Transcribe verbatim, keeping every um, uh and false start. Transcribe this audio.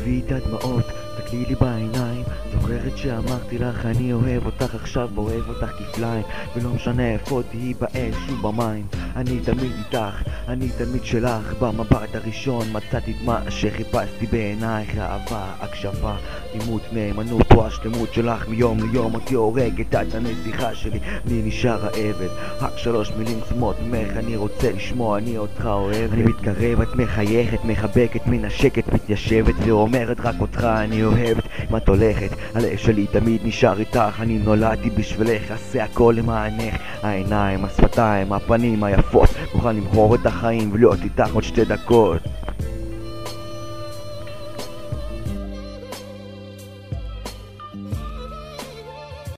תביא את הדמעות, תקלי לי בעיניים. זוכרת שאמרתי לך אני אוהב אותך, עכשיו אוהב אותך כפליים. ולא משנה איפה תהי, באש ובמים, אני תמיד איתך, אני תמיד שלך. במבט הראשון מצאתי את מה שחיפשתי בעינייך, אהבה, הקשבה, אימות, נאמנות או השלמות שלך. מיום ליום אותי הורגת, את הנסיכה שלי, אני נשאר העבד. רק שלוש מילים קסומות ממך אני רוצה לשמוע, אני אותך אוהבת. אני מתקרב, את מחייכת, מחבקת, מנשקת, מתיישבת ואומרת רק אותך אני אוהבת. אם את הולכת, הלב שלי תמיד נשאר איתך, אני נולדתי בשבילך, אעשה הכל למענך. העיניים, השפתיים, הפנים היפות, מוכן למכור את החיים ולהיות איתך עוד שתי דקות.